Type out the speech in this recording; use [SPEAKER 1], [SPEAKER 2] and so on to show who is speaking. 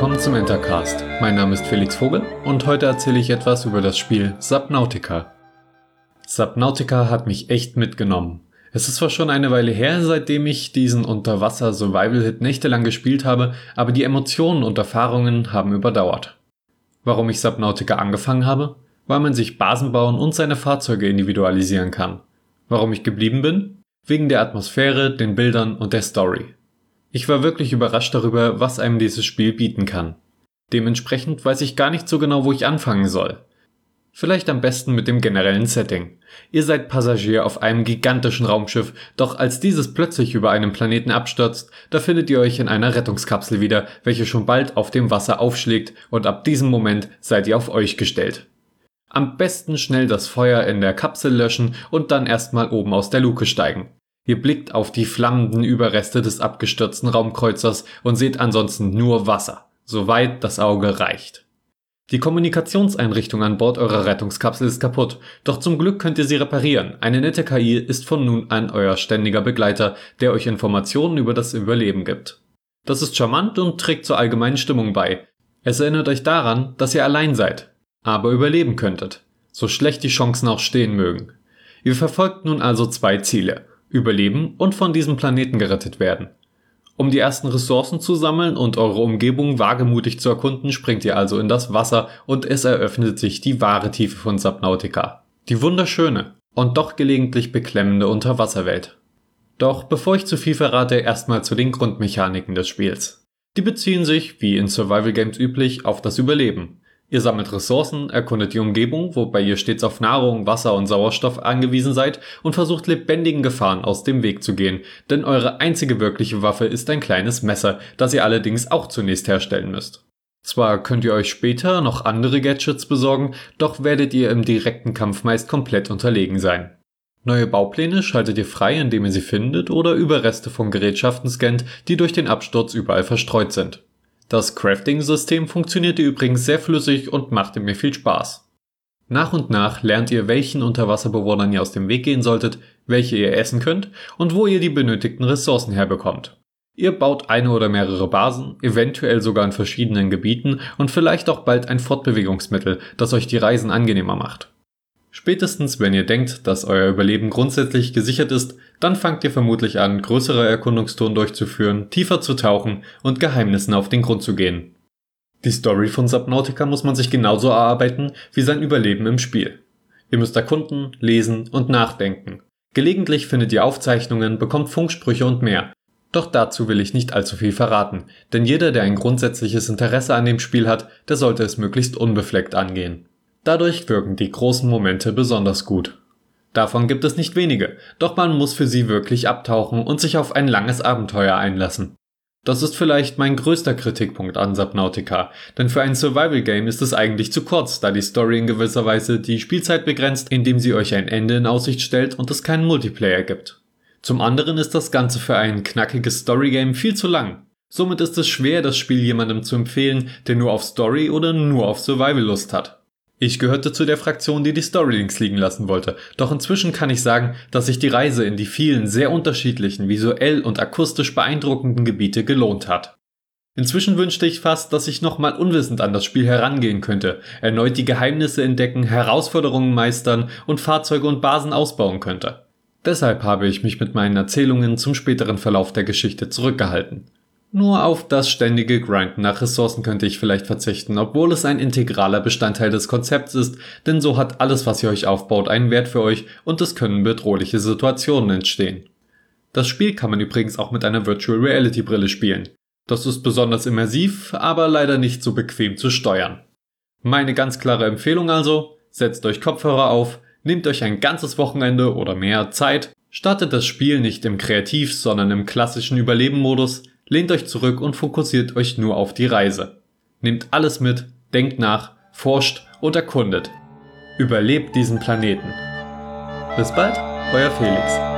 [SPEAKER 1] willkommen zum Entercast. Mein Name ist Felix Vogel und heute erzähle ich etwas über das Spiel Subnautica. Subnautica hat mich echt mitgenommen. Es ist zwar schon eine Weile her, seitdem ich diesen Unterwasser-Survival-Hit nächtelang gespielt habe, aber die Emotionen und Erfahrungen haben überdauert. Warum ich Subnautica angefangen habe? Weil man sich Basen bauen und seine Fahrzeuge individualisieren kann. Warum ich geblieben bin? Wegen der Atmosphäre, den Bildern und der Story. Ich war wirklich überrascht darüber, was einem dieses Spiel bieten kann. Dementsprechend weiß ich gar nicht so genau, wo ich anfangen soll. Vielleicht am besten mit dem generellen Setting. Ihr seid Passagier auf einem gigantischen Raumschiff, doch als dieses plötzlich über einem Planeten abstürzt, da findet ihr euch in einer Rettungskapsel wieder, welche schon bald auf dem Wasser aufschlägt, und ab diesem Moment seid ihr auf euch gestellt. Am besten schnell das Feuer in der Kapsel löschen und dann erstmal oben aus der Luke steigen. Ihr blickt auf die flammenden Überreste des abgestürzten Raumkreuzers und seht ansonsten nur Wasser, soweit das Auge reicht. Die Kommunikationseinrichtung an Bord eurer Rettungskapsel ist kaputt, doch zum Glück könnt ihr sie reparieren. Eine nette KI ist von nun an euer ständiger Begleiter, der euch Informationen über das Überleben gibt. Das ist charmant und trägt zur allgemeinen Stimmung bei. Es erinnert euch daran, dass ihr allein seid, aber überleben könntet, so schlecht die Chancen auch stehen mögen. Ihr verfolgt nun also zwei Ziele: Überleben und von diesem Planeten gerettet werden. Um die ersten Ressourcen zu sammeln und eure Umgebung wagemutig zu erkunden, springt ihr also in das Wasser und es eröffnet sich die wahre Tiefe von Subnautica. Die wunderschöne und doch gelegentlich beklemmende Unterwasserwelt. Doch bevor ich zu viel verrate, erstmal zu den Grundmechaniken des Spiels. Die beziehen sich, wie in Survival Games üblich, auf das Überleben. Ihr sammelt Ressourcen, erkundet die Umgebung, wobei ihr stets auf Nahrung, Wasser und Sauerstoff angewiesen seid und versucht lebendigen Gefahren aus dem Weg zu gehen, denn eure einzige wirkliche Waffe ist ein kleines Messer, das ihr allerdings auch zunächst herstellen müsst. Zwar könnt ihr euch später noch andere Gadgets besorgen, doch werdet ihr im direkten Kampf meist komplett unterlegen sein. Neue Baupläne schaltet ihr frei, indem ihr sie findet oder Überreste von Gerätschaften scannt, die durch den Absturz überall verstreut sind. Das Crafting-System funktionierte übrigens sehr flüssig und machte mir viel Spaß. Nach und nach lernt ihr, welchen Unterwasserbewohnern ihr aus dem Weg gehen solltet, welche ihr essen könnt und wo ihr die benötigten Ressourcen herbekommt. Ihr baut eine oder mehrere Basen, eventuell sogar in verschiedenen Gebieten und vielleicht auch bald ein Fortbewegungsmittel, das euch die Reisen angenehmer macht. Spätestens wenn ihr denkt, dass euer Überleben grundsätzlich gesichert ist, dann fangt ihr vermutlich an, größere Erkundungstouren durchzuführen, tiefer zu tauchen und Geheimnissen auf den Grund zu gehen. Die Story von Subnautica muss man sich genauso erarbeiten wie sein Überleben im Spiel. Ihr müsst erkunden, lesen und nachdenken. Gelegentlich findet ihr Aufzeichnungen, bekommt Funksprüche und mehr. Doch dazu will ich nicht allzu viel verraten, denn jeder, der ein grundsätzliches Interesse an dem Spiel hat, der sollte es möglichst unbefleckt angehen. Dadurch wirken die großen Momente besonders gut. Davon gibt es nicht wenige, doch man muss für sie wirklich abtauchen und sich auf ein langes Abenteuer einlassen. Das ist vielleicht mein größter Kritikpunkt an Subnautica, denn für ein Survival-Game ist es eigentlich zu kurz, da die Story in gewisser Weise die Spielzeit begrenzt, indem sie euch ein Ende in Aussicht stellt und es keinen Multiplayer gibt. Zum anderen ist das Ganze für ein knackiges Story-Game viel zu lang. Somit ist es schwer, das Spiel jemandem zu empfehlen, der nur auf Story oder nur auf Survival Lust hat. Ich gehörte zu der Fraktion, die Story links liegen lassen wollte, doch inzwischen kann ich sagen, dass sich die Reise in die vielen sehr unterschiedlichen, visuell und akustisch beeindruckenden Gebiete gelohnt hat. Inzwischen wünschte ich fast, dass ich nochmal unwissend an das Spiel herangehen könnte, erneut die Geheimnisse entdecken, Herausforderungen meistern und Fahrzeuge und Basen ausbauen könnte. Deshalb habe ich mich mit meinen Erzählungen zum späteren Verlauf der Geschichte zurückgehalten. Nur auf das ständige Grinden nach Ressourcen könnte ich vielleicht verzichten, obwohl es ein integraler Bestandteil des Konzepts ist, denn so hat alles, was ihr euch aufbaut, einen Wert für euch und es können bedrohliche Situationen entstehen. Das Spiel kann man übrigens auch mit einer Virtual Reality Brille spielen. Das ist besonders immersiv, aber leider nicht so bequem zu steuern. Meine ganz klare Empfehlung also: setzt euch Kopfhörer auf, nehmt euch ein ganzes Wochenende oder mehr Zeit, startet das Spiel nicht im Kreativ-, sondern im klassischen Überleben-Modus, lehnt euch zurück und fokussiert euch nur auf die Reise. Nehmt alles mit, denkt nach, forscht und erkundet. Überlebt diesen Planeten. Bis bald, euer Felix.